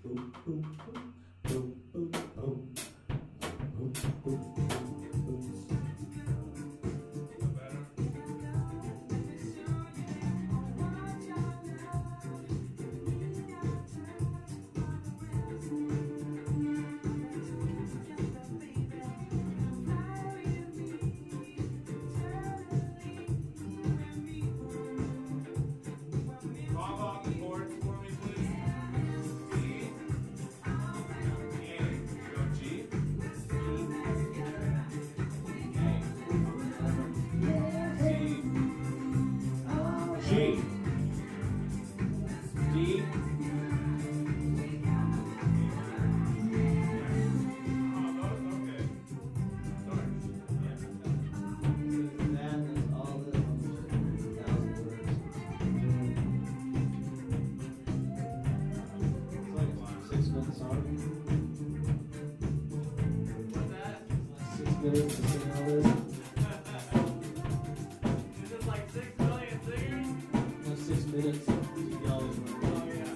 minutes to sing all this. Is it like 6 million singers? No, 6 minutes to get all this money. Oh, yeah.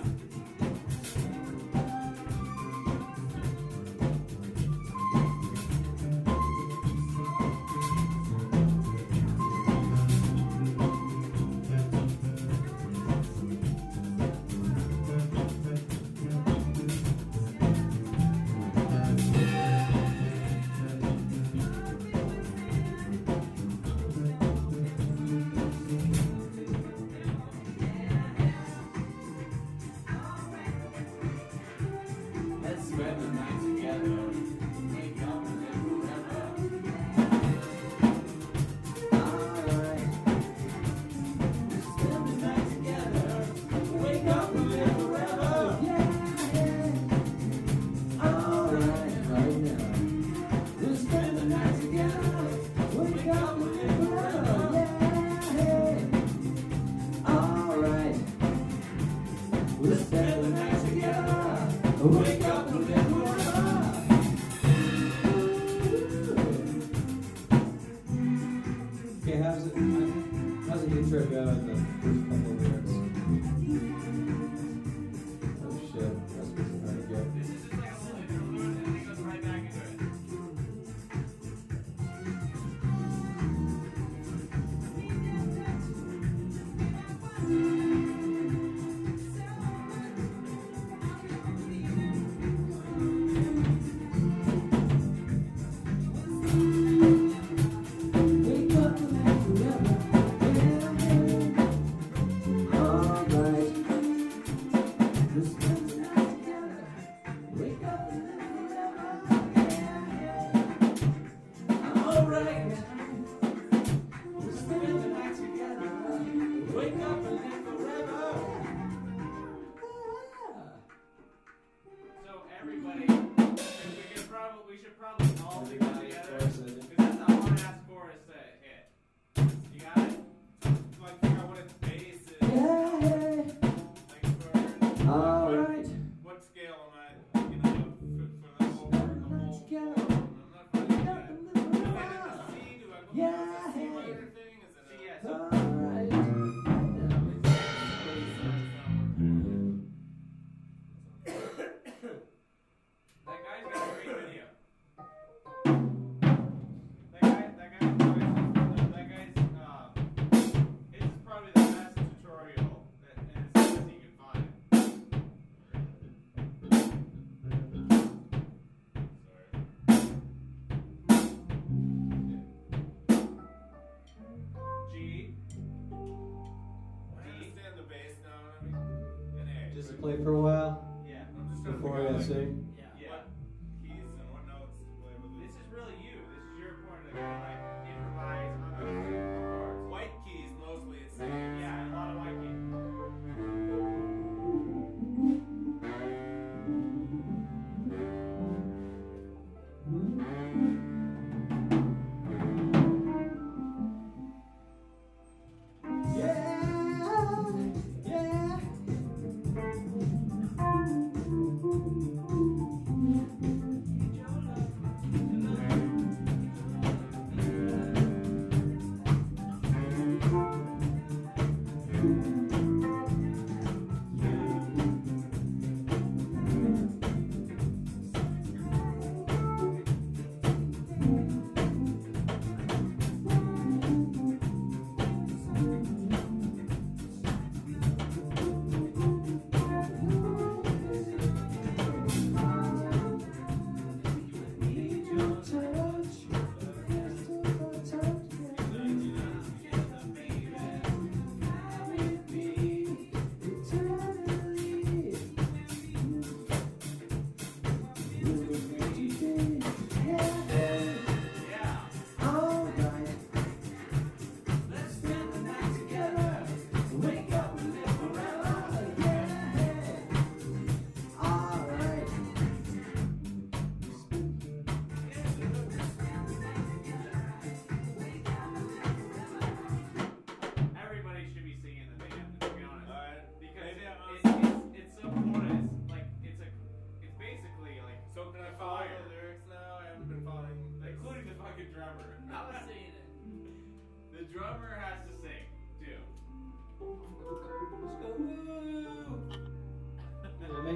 Play for a while? Yeah. I'm just trying before to I figure out, sing? Yeah. what keys and what notes to play with. This is really you. This is your point to like improvise on those chords. White keys mostly, it seems. Yeah, a lot of white keys.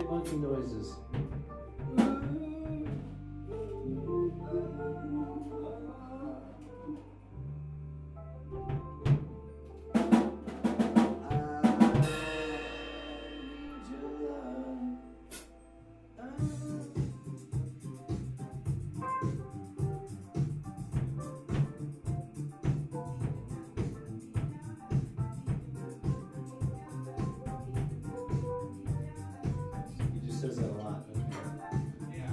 monkey noises. He just says that a lot. Yeah.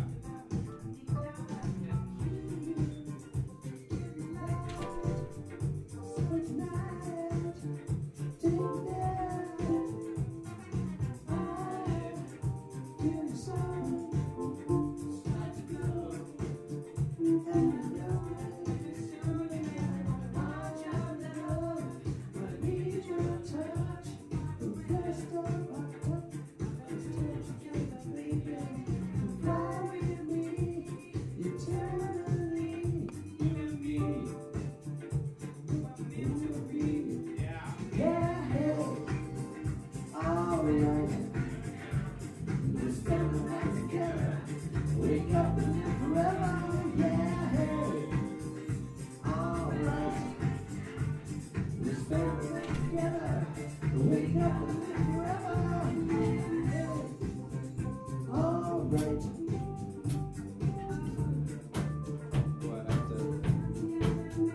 Yeah. Do I have to?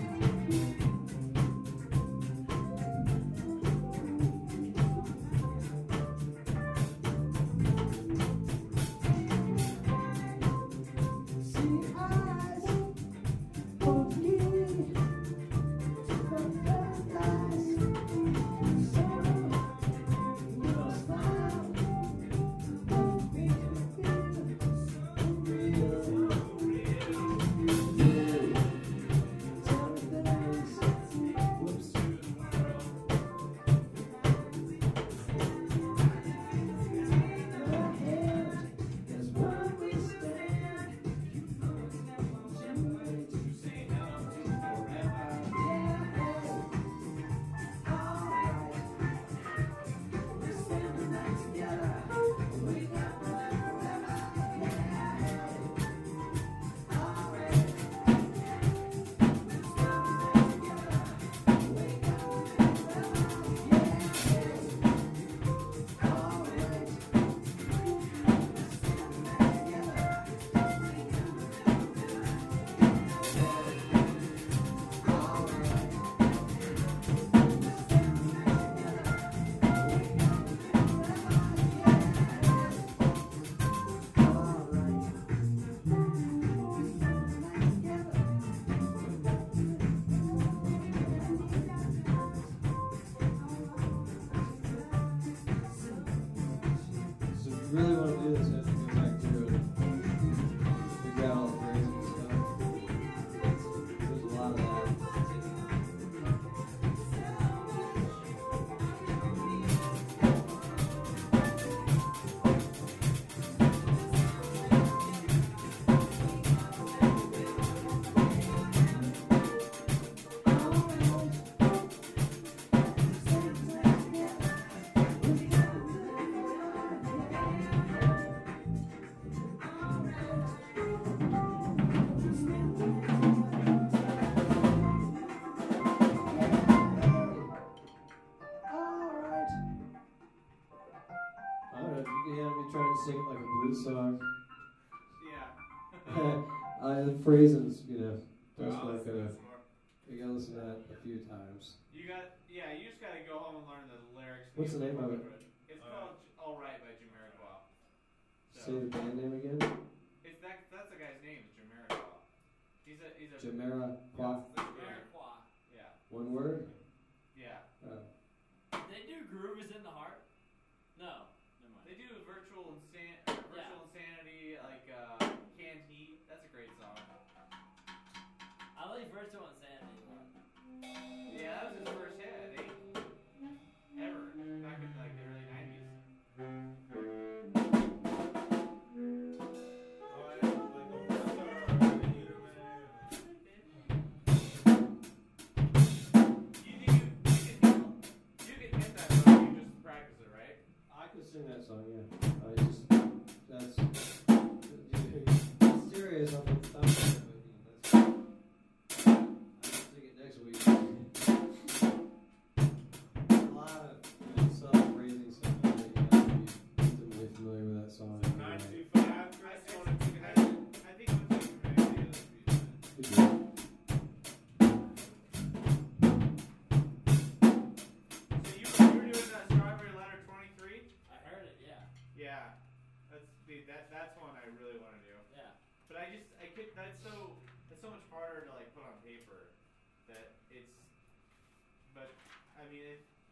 So if you really want to do this, you have to go back through and figure out all the phrases and stuff. There's a lot of that. I don't know if you can have me trying to sing it like a blues song. Yeah. The phrases, you know, that's I'll not listen to gonna. this more. You gotta listen to that a few times. You just gotta go home and learn the lyrics. What's the name of it? It's called All Right by Jamiroquai. Say the band name again. That's the guy's name, Jamiroquai. He's a Jamera Quaff. Jamiroquai. Yeah. One word. Yeah. Oh. They do Groove is in the Heart? No. Never mind. They do Virtual Insanity, like Canned Heat. That's a great song. I like Virtual Insanity more. Yeah, that was his first hit, I think. Ever. Back in like the early 90s. You can hit that song, you just practice it, right? I could sing that song, yeah. I just that's serious. I'm